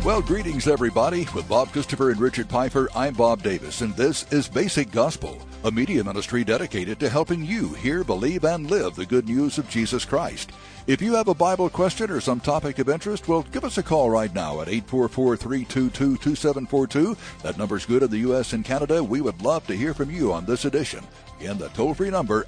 Well, greetings, everybody. With Bob Christopher and Richard Piper, I'm Bob Davis, and this is Basic Gospel, a media ministry dedicated to helping you hear, believe, and live the good news of Jesus Christ. If you have a Bible question or some topic of interest, well, give us a call right now at 844-322-2742. That number's good in the U.S. and Canada. We would love to hear from you on this edition. Again, the toll-free number,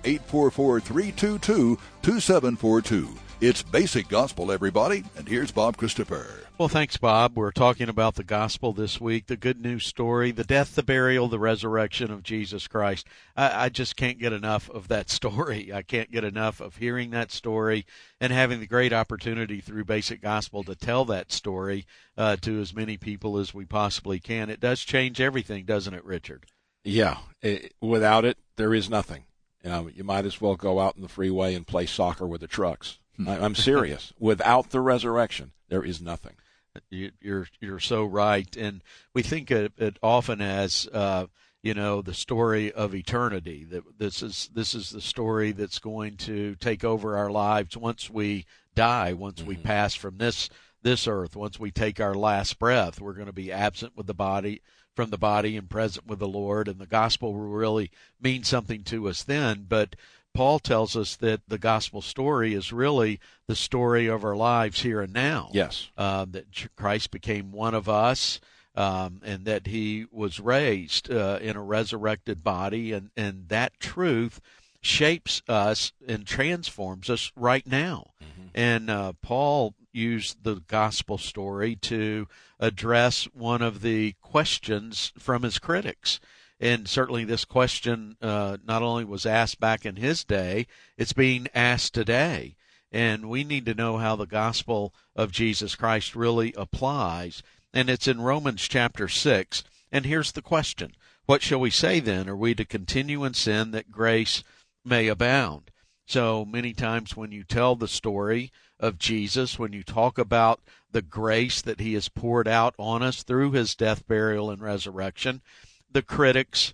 844-322-2742. It's Basic Gospel, everybody, and here's Bob Christopher. Well, thanks, Bob. We're talking about the gospel this week, the good news story, the death, the burial, the resurrection of Jesus Christ. I just can't get enough of that story. I can't get enough of hearing that story and having the great opportunity through Basic Gospel to tell that story to as many people as we possibly can. It does change everything, doesn't it, Richard? Yeah. Without it, there is nothing. You might as well go out in the freeway and play soccer with the trucks. I'm serious. Without the resurrection, there is nothing. You're so right, and we think it often as the story of eternity. That this is the story that's going to take over our lives once we die, once we pass from this earth, once we take our last breath. We're going to be absent with the body from the body and present with the Lord, and the gospel will really mean something to us then. But Paul tells us that the gospel story is really the story of our lives here and now. Yes. That Christ became one of us, and that he was raised in a resurrected body, and that truth shapes us and transforms us right now. And Paul used the gospel story to address one of the questions from his critics. And certainly this question not only was asked back in his day, it's being asked today. And we need to know how the gospel of Jesus Christ really applies. And it's in Romans chapter 6. And here's the question. What shall we say then? Are we to continue in sin that grace may abound? So many times when you tell the story of Jesus, when you talk about the grace that he has poured out on us through his death, burial, and resurrection, the critics,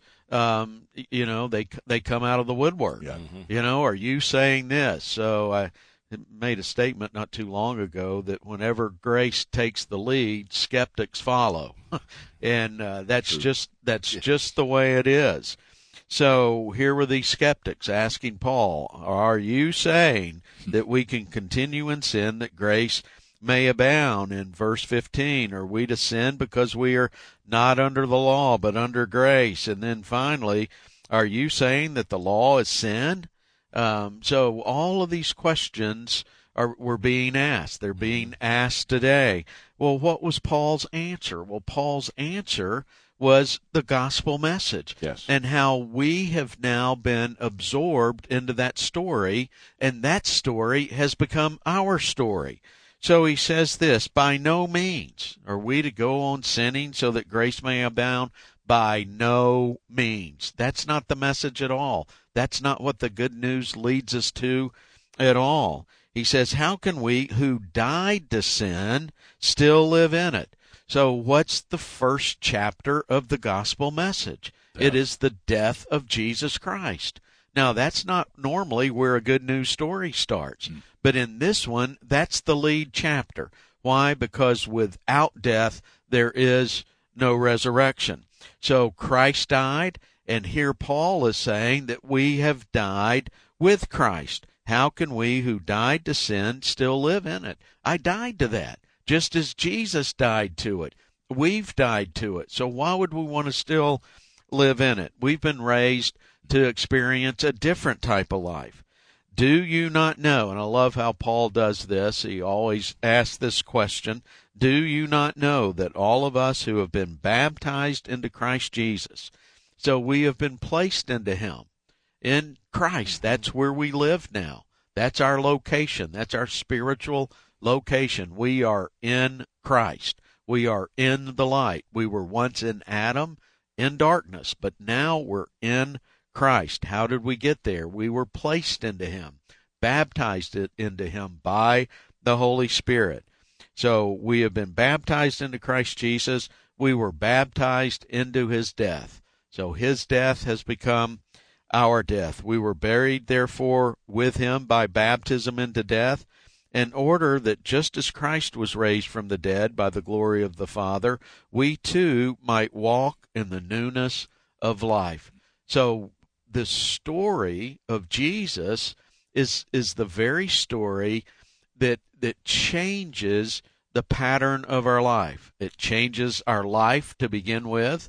they come out of the woodwork. Yeah. Are you saying this? So I made a statement not too long ago that whenever grace takes the lead, skeptics follow, and that's just the way it is. So here were these skeptics asking Paul, "Are you saying that we can continue in sin that grace may abound?" In verse 15, are we to sin because we are not under the law but under grace? And then finally, are you saying that the law is sin? So all of these questions were being asked. They're being asked today. Well, what was Paul's answer? Well, Paul's answer was the gospel message. Yes. And how we have now been absorbed into that story, and that story has become our story. So he says this, by no means are we to go on sinning so that grace may abound. By no means. That's not the message at all. That's not what the good news leads us to at all. He says, how can we who died to sin still live in it? So what's the first chapter of the gospel message? Yeah. It is the death of Jesus Christ. Now, that's not normally where a good news story starts. But in this one, that's the lead chapter. Why? Because without death, there is no resurrection. So Christ died, and here Paul is saying that we have died with Christ. How can we who died to sin still live in it? I died to that, just as Jesus died to it. We've died to it. So why would we want to still live in it? We've been raised to experience a different type of life. Do you not know? And I love how Paul does this. He always asks this question. Do you not know that all of us who have been baptized into Christ Jesus, so we have been placed into him, in Christ, that's where we live now. That's our location. That's our spiritual location. We are in Christ. We are in the light. We were once in Adam, in darkness, but now we're in Christ. How did we get there? We were placed into him, baptized into him by the Holy Spirit. So we have been baptized into Christ Jesus. We were baptized into his death. So his death has become our death. We were buried, therefore, with him by baptism into death. in order that just as Christ was raised from the dead by the glory of the Father, we too might walk in the newness of life. So the story of Jesus is the very story that changes the pattern of our life. It changes our life to begin with.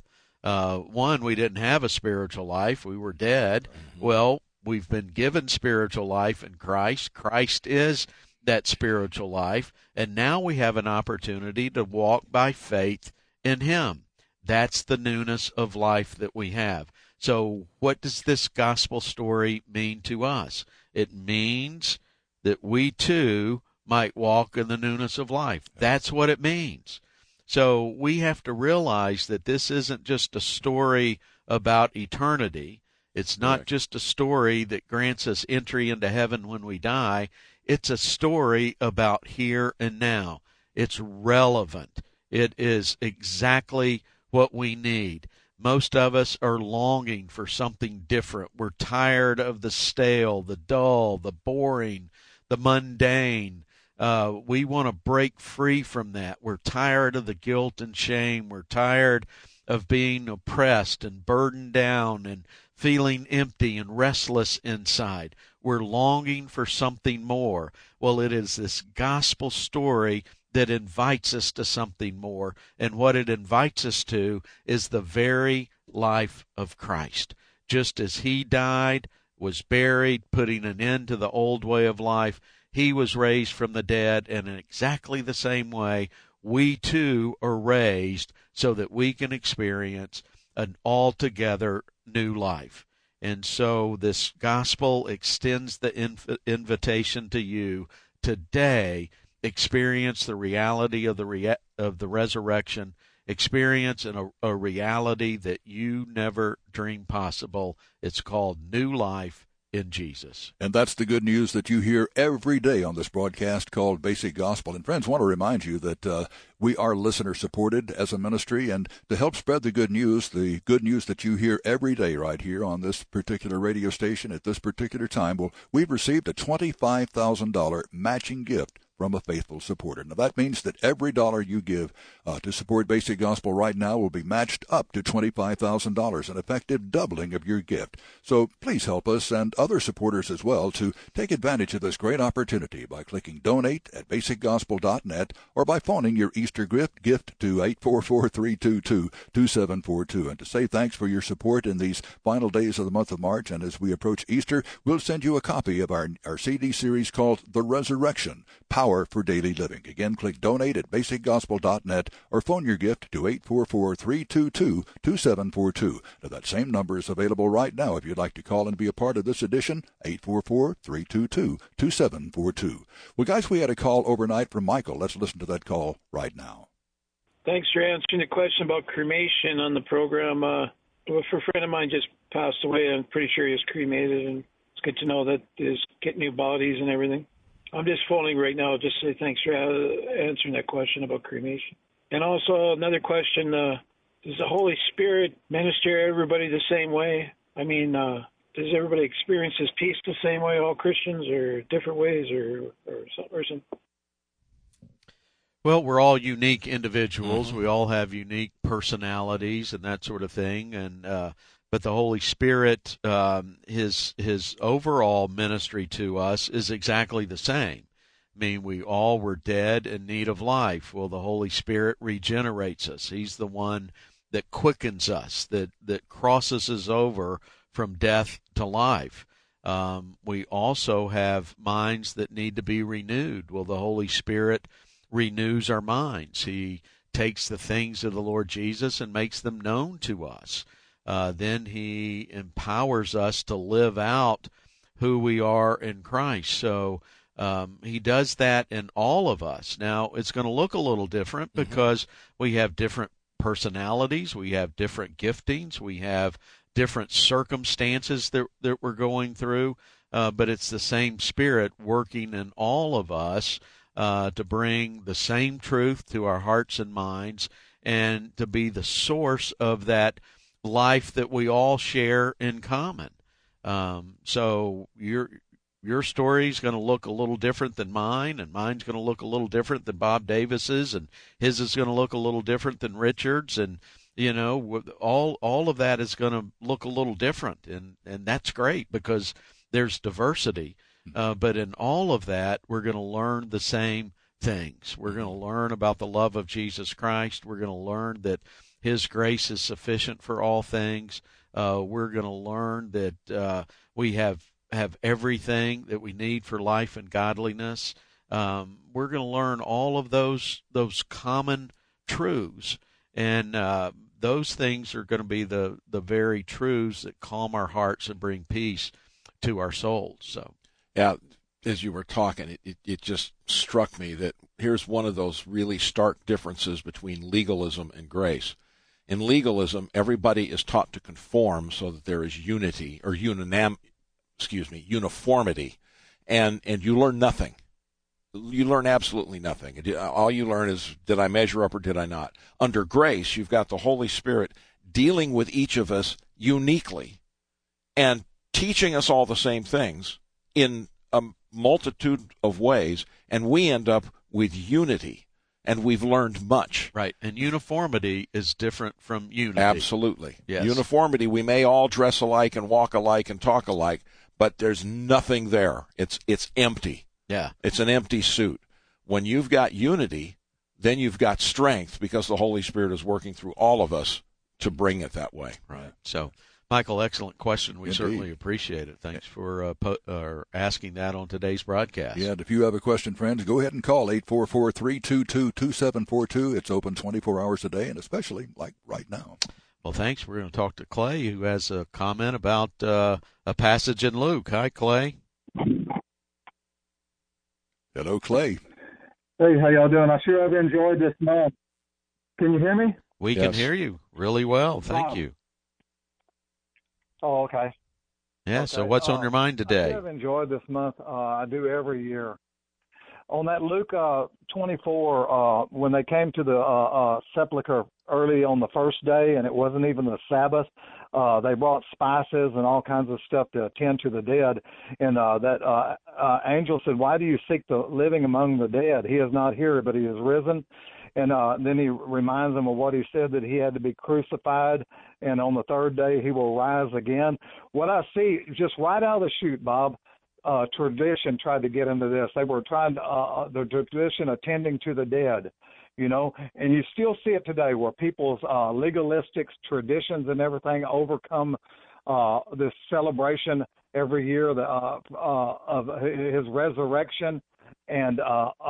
One, we didn't have a spiritual life. We were dead. Well, we've been given spiritual life in Christ. Christ is that spiritual life. And now we have an opportunity to walk by faith in Him. That's the newness of life that we have. So what does this gospel story mean to us? It means that we too might walk in the newness of life. That's what it means. So we have to realize that this isn't just a story about eternity. It's not just a story that grants us entry into heaven when we die. It's a story about here and now. It's relevant. It is exactly what we need. Most of us are longing for something different. We're tired of the stale, the dull, the boring, the mundane. We want to break free from that. We're tired of the guilt and shame. We're tired of being oppressed and burdened down and feeling empty and restless inside. We're longing for something more. Well, it is this gospel story that invites us to something more. And what it invites us to is the very life of Christ. Just as He died, was buried, putting an end to the old way of life, He was raised from the dead, and in exactly the same way, we too are raised so that we can experience an altogether new life. And so this gospel extends the invitation to you today. Experience the reality of the resurrection. Experience a reality that you never dreamed possible. It's called new life in Jesus. And that's the good news that you hear every day on this broadcast called Basic Gospel. And friends, I want to remind you that we are listener-supported as a ministry, and to help spread the good news that you hear every day right here on this particular radio station at this particular time, well, we've received a $25,000 matching gift from a faithful supporter. Now, that means that every dollar you give to support Basic Gospel right now will be matched up to $25,000, an effective doubling of your gift. So please help us and other supporters as well to take advantage of this great opportunity by clicking Donate at basicgospel.net or by phoning your Easter gift to 844-322-2742. And to say thanks for your support in these final days of the month of March, and as we approach Easter, we'll send you a copy of our CD series called The Resurrection, Power for Daily Living. Again, click Donate at basicgospel.net or phone your gift to 844-322-2742. Now, that same number is available right now if you'd like to call and be a part of this edition, 844-322-2742. Well, guys, we had a call overnight from Michael. Let's listen to that call right now. Thanks for answering the question about cremation on the program. A friend of mine just passed away. I'm pretty sure he was cremated, and it's good to know that he's getting new bodies and everything. I'm just phoning right now just to say thanks for answering that question about cremation. And also another question, does the Holy Spirit minister everybody the same way? I mean, does everybody experience His peace the same way, all Christians, or different ways, or something? Well, we're all unique individuals. We all have unique personalities and that sort of thing. And but the Holy Spirit, his overall ministry to us is exactly the same. I mean, we all were dead in need of life. Well, the Holy Spirit regenerates us. He's the one that quickens us, that crosses us over from death to life. We also have minds that need to be renewed. Well, the Holy Spirit renews our minds. He takes the things of the Lord Jesus and makes them known to us. Then He empowers us to live out who we are in Christ. So He does that in all of us. Now, it's going to look a little different because we have different personalities, we have different giftings, we have different circumstances that we're going through, but it's the same Spirit working in all of us to bring the same truth to our hearts and minds and to be the source of that life that we all share in common. So your story's going to look a little different than mine, and mine's going to look a little different than Bob Davis's, and his is going to look a little different than Richard's, and all of that is going to look a little different, and that's great because there's diversity. But in all of that, we're going to learn the same things. We're going to learn about the love of Jesus Christ. We're going to learn that His grace is sufficient for all things. We're going to learn that we have everything that we need for life and godliness. We're going to learn all of those common truths, and those things are going to be the very truths that calm our hearts and bring peace to our souls. So, yeah, as you were talking, it just struck me that here's one of those really stark differences between legalism and grace. In legalism, everybody is taught to conform so that there is unity or uniformity, and you learn nothing. You learn absolutely nothing. All you learn is, did I measure up or did I not? Under grace, you've got the Holy Spirit dealing with each of us uniquely and teaching us all the same things in a multitude of ways, and we end up with unity, and we've learned much. Right, and uniformity is different from unity. Absolutely. Yes. Uniformity, we may all dress alike and walk alike and talk alike, but there's nothing there. It's empty. Yeah. It's an empty suit. When you've got unity, then you've got strength because the Holy Spirit is working through all of us to bring it that way. Right. So, Michael, excellent question. We Indeed. certainly appreciate it. Thanks for asking that on today's broadcast. Yeah, and if you have a question, friends, go ahead and call 844-322-2742. It's open 24 hours a day, and especially like right now. Well, thanks. We're going to talk to Clay, who has a comment about a passage in Luke. Hi, Clay. Hello, Clay. Hey, how y'all doing? I sure have enjoyed this month. Can you hear me? We Yes. can hear you really well. Thank you. Oh, okay. Yeah, Okay, so what's on your mind today? I have enjoyed this month. I do every year. On that Luke 24, when they came to the sepulcher early on the first day, and it wasn't even the Sabbath, they brought spices and all kinds of stuff to attend to the dead. And that angel said, "Why do you seek the living among the dead? He is not here, but he is risen." And then he reminds them of what he said, that he had to be crucified, and on the third day he will rise again. What I see, just right out of the chute, Bob, tradition tried to get into this. They were trying to, the tradition attending to the dead, and you still see it today where people's legalistic traditions and everything overcome this celebration every year of his resurrection, and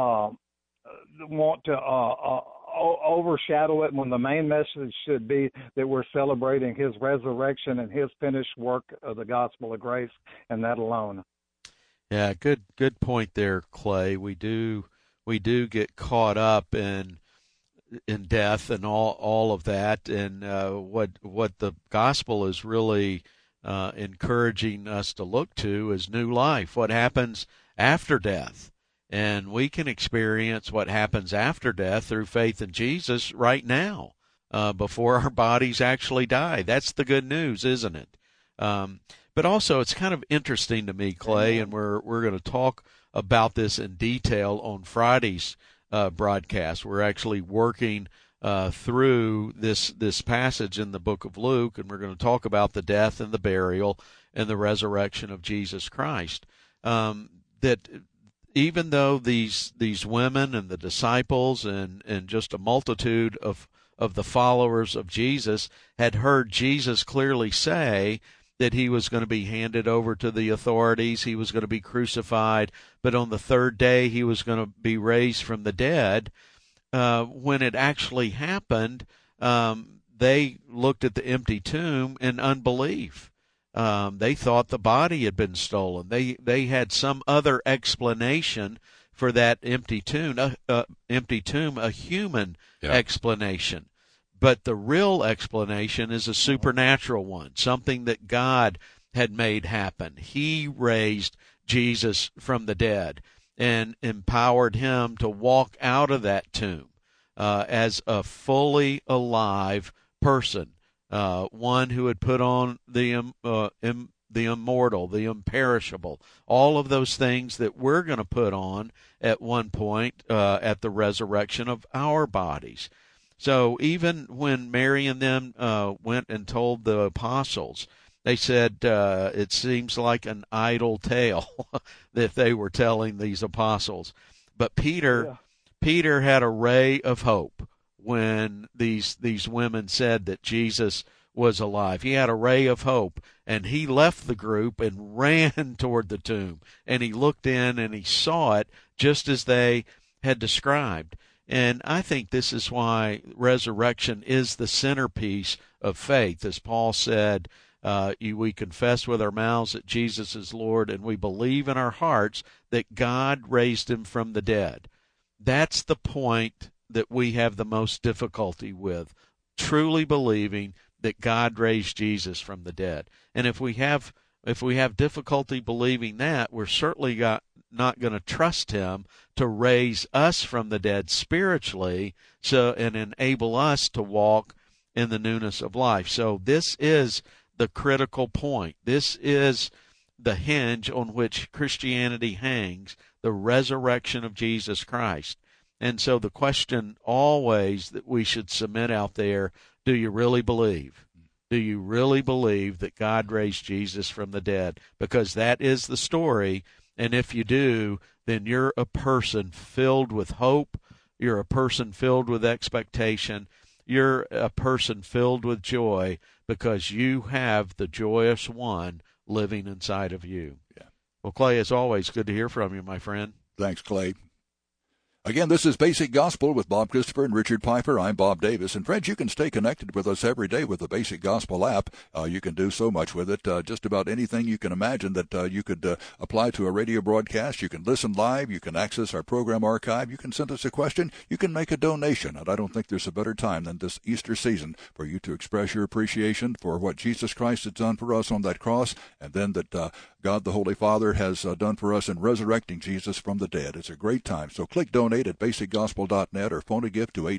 want to overshadow it when the main message should be that we're celebrating his resurrection and his finished work of the gospel of grace, and that alone. Yeah, good point there, Clay. We do get caught up in death and all of that, and what the gospel is really encouraging us to look to is new life. What happens after death? And we can experience what happens after death through faith in Jesus right now, before our bodies actually die. That's the good news, isn't it? But also, it's kind of interesting to me, Clay, and we're going to talk about this in detail on Friday's broadcast. We're actually working through this passage in the book of Luke, and we're going to talk about the death and the burial and the resurrection of Jesus Christ. That even though these women and the disciples and just a multitude of the followers of Jesus had heard Jesus clearly say that he was going to be handed over to the authorities, he was going to be crucified, but on the third day he was going to be raised from the dead, when it actually happened, they looked at the empty tomb in unbelief. They thought the body had been stolen. They had some other explanation for that empty tomb, a human explanation. But the real explanation is a supernatural one, something that God had made happen. He raised Jesus from the dead and empowered him to walk out of that tomb as a fully alive person. One who had put on the the immortal, the imperishable, all of those things that we're going to put on at one point at the resurrection of our bodies. So even when Mary and them went and told the apostles, they said it seems like an idle tale that they were telling these apostles. But Peter had a ray of hope when these women said that Jesus was alive. He had a ray of hope, and he left the group and ran toward the tomb, and he looked in and he saw it just as they had described. And I think this is why resurrection is the centerpiece of faith. As Paul said, we confess with our mouths that Jesus is Lord, and we believe in our hearts that God raised him from the dead. That's the point that we have the most difficulty with, truly believing that God raised Jesus from the dead. And if we have difficulty believing that, we're certainly not going to trust him to raise us from the dead spiritually, and enable us to walk in the newness of life. So this is the critical point. This is the hinge on which Christianity hangs, the resurrection of Jesus Christ. And so the question always that we should submit out there, do you really believe? Do you really believe that God raised Jesus from the dead? Because that is the story. And if you do, then you're a person filled with hope. You're a person filled with expectation. You're a person filled with joy because you have the joyous one living inside of you. Yeah. Well, Clay, as always, good to hear from you, my friend. Thanks, Clay. Again, this is Basic Gospel with Bob Christopher and Richard Piper. I'm Bob Davis. And friends, you can stay connected with us every day with the Basic Gospel app. You can do so much with it. Just about anything you can imagine that you could apply to a radio broadcast. You can listen live. You can access our program archive. You can send us a question. You can make a donation. And I don't think there's a better time than this Easter season for you to express your appreciation for what Jesus Christ has done for us on that cross, and then that God the Holy Father has done for us in resurrecting Jesus from the dead. It's a great time. So click donate at basicgospel.net or phone a gift to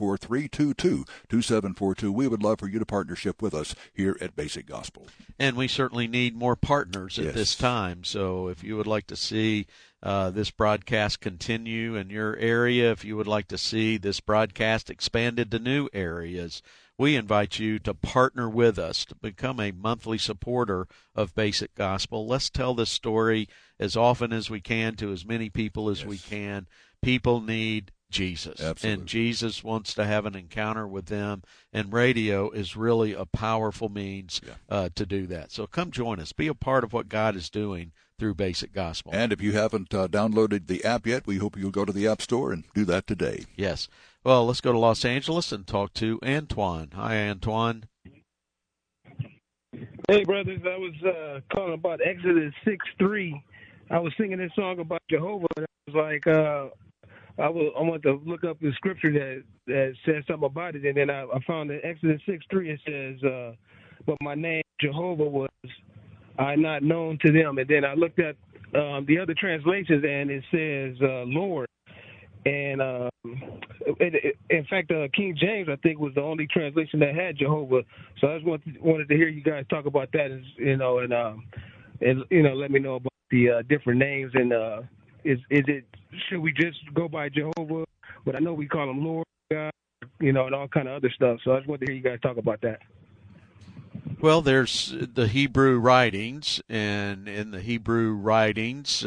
844-322-2742. We would love for you to partnership with us here at Basic Gospel. And we certainly need more partners at this time. So if you would like to see this broadcast continue in your area, if you would like to see this broadcast expanded to new areas, we invite you to partner with us to become a monthly supporter of Basic Gospel. Let's tell this story as often as we can to as many people as we can. People need Jesus. Absolutely. And Jesus wants to have an encounter with them, and radio is really a powerful means to do that. So come join us. Be a part of what God is doing through Basic Gospel. And if you haven't downloaded the app yet, we hope you'll go to the App Store and do that today. Yes. Well, let's go to Los Angeles and talk to Antoine. Hi, Antoine. Hey, brothers. I was calling about Exodus 6:3. I was singing this song about Jehovah, and I was like, I want to look up the scripture that says something about it, and then I found in Exodus 6:3 it says, but my name Jehovah was I not known to them. And then I looked at the other translations, and it says Lord. And in fact, King James, I think, was the only translation that had Jehovah. So I just wanted to hear you guys talk about that, and let me know about the different names. And should we just go by Jehovah? But I know we call him Lord God, and all kind of other stuff. So I just wanted to hear you guys talk about that. Well, there's the Hebrew writings, and in the Hebrew writings,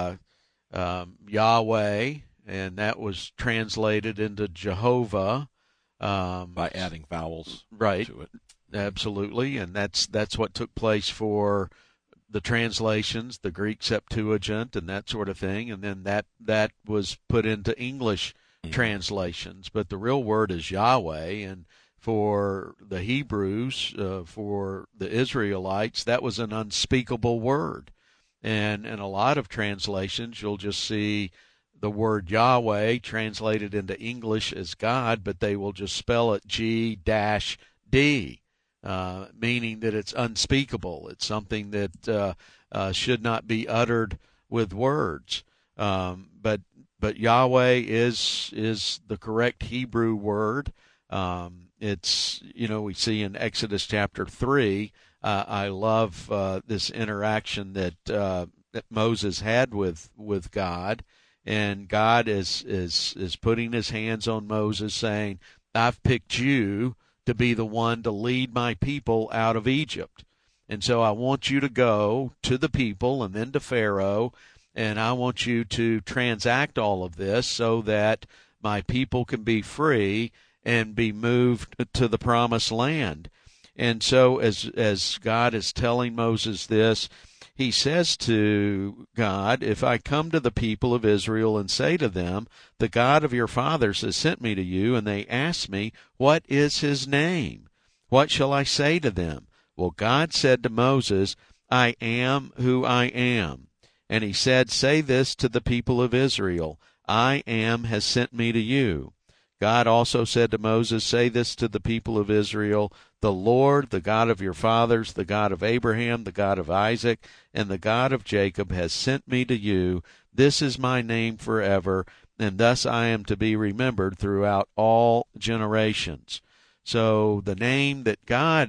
Yahweh, and that was translated into Jehovah by adding vowels to it. Absolutely, and that's what took place for the translations, the Greek Septuagint, and that sort of thing, and then that was put into English translations. But the real word is Yahweh, and for the Hebrews, for the Israelites, that was an unspeakable word. And in a lot of translations, you'll just see the word Yahweh translated into English as God, but they will just spell it G-D, meaning that it's unspeakable. It's something that should not be uttered with words. But Yahweh is the correct Hebrew word. It's, we see in Exodus chapter 3 I love this interaction that Moses had with God, and God is putting his hands on Moses, saying, I've picked you to be the one to lead my people out of Egypt. And so I want you to go to the people and then to Pharaoh, and I want you to transact all of this so that my people can be free and be moved to the promised land. And so as God is telling Moses this, he says to God, if I come to the people of Israel and say to them, the God of your fathers has sent me to you, and they ask me, what is his name? What shall I say to them? Well, God said to Moses, I am who I am. And he said, say this to the people of Israel, I am has sent me to you. God also said to Moses, say this to the people of Israel, the Lord, the God of your fathers, the God of Abraham, the God of Isaac, and the God of Jacob has sent me to you. This is my name forever, and thus I am to be remembered throughout all generations. So the name that God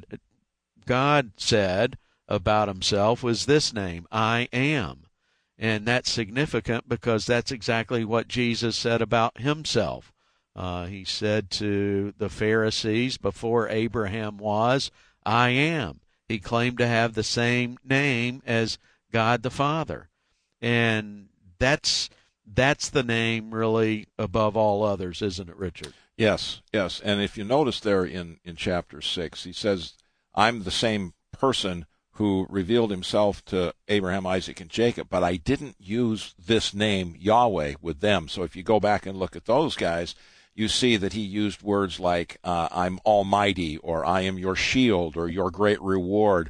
said about himself was this name, I am. And that's significant because that's exactly what Jesus said about himself. He said to the Pharisees before Abraham was, I am. He claimed to have the same name as God the Father. And that's the name really above all others, isn't it, Richard? Yes. And if you notice there in chapter 6, he says, I'm the same person who revealed himself to Abraham, Isaac, and Jacob, but I didn't use this name Yahweh with them. So if you go back and look at those guys, you see that he used words like I'm almighty, or I am your shield, or your great reward.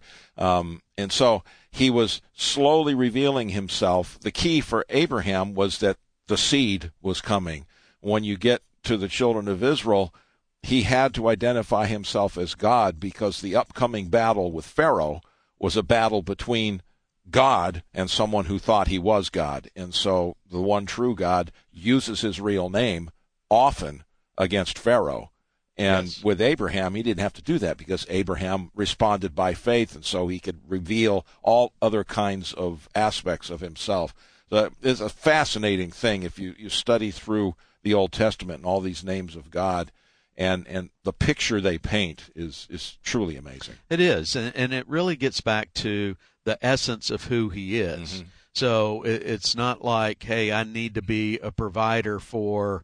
And so he was slowly revealing himself. The key for Abraham was that the seed was coming. When you get to the children of Israel, he had to identify himself as God, because the upcoming battle with Pharaoh was a battle between God and someone who thought he was God. And so the one true God uses his real name often against Pharaoh. And yes, with Abraham, he didn't have to do that because Abraham responded by faith, and so he could reveal all other kinds of aspects of himself. So it's a fascinating thing if you study through the Old Testament and all these names of God, and the picture they paint is truly amazing. It is, and it really gets back to the essence of who he is. Mm-hmm. So it's not like, hey, I need to be a provider for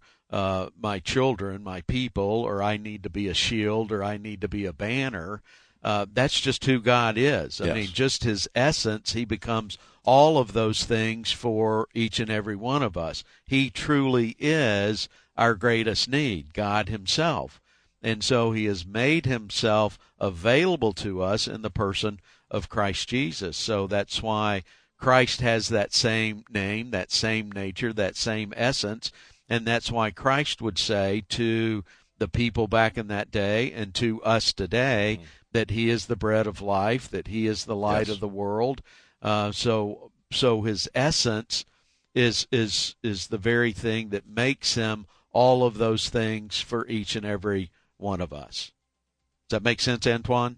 my children, my people, or I need to be a shield, or I need to be a banner. That's just who God is. I mean, just his essence, he becomes all of those things for each and every one of us. He truly is our greatest need, God himself. And so he has made himself available to us in the person of Christ Jesus. So that's why Christ has that same name, that same nature, that same essence. And that's why Christ would say to the people back in that day and to us today that he is the bread of life, that he is the light of the world. So his essence is the very thing that makes him all of those things for each and every one of us. Does that make sense, Antoine?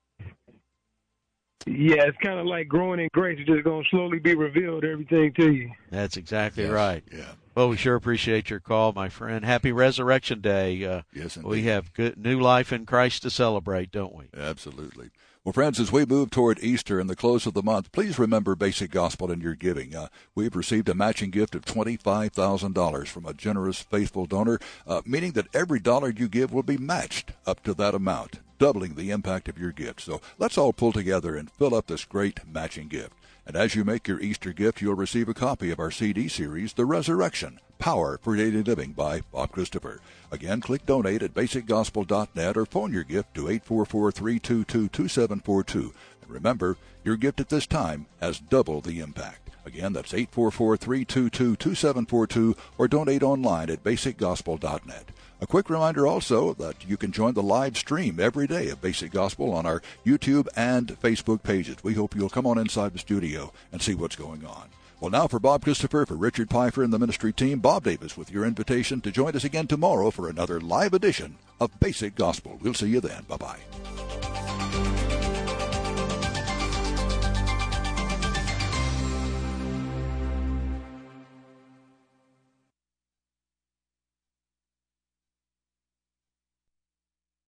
Yeah, it's kind of like growing in grace. It's just going to slowly be revealed, everything to you. That's exactly right. Yeah. Well, we sure appreciate your call, my friend. Happy Resurrection Day. Yes, indeed. We have good new life in Christ to celebrate, don't we? Absolutely. Well, friends, as we move toward Easter and the close of the month, please remember Basic Gospel in your giving. We've received a matching gift of $25,000 from a generous, faithful donor, meaning that every dollar you give will be matched up to that amount, doubling the impact of your gift. So let's all pull together and fill up this great matching gift. And as you make your Easter gift, you'll receive a copy of our CD series, The Resurrection, Power for Daily Living by Bob Christopher. Again, click donate at basicgospel.net or phone your gift to 844-322-2742. And remember, your gift at this time has double the impact. Again, that's 844-322-2742 or donate online at basicgospel.net. A quick reminder also that you can join the live stream every day of Basic Gospel on our YouTube and Facebook pages. We hope you'll come on inside the studio and see what's going on. Well, now for Bob Christopher, for Richard Pfeiffer and the ministry team, Bob Davis with your invitation to join us again tomorrow for another live edition of Basic Gospel. We'll see you then. Bye-bye.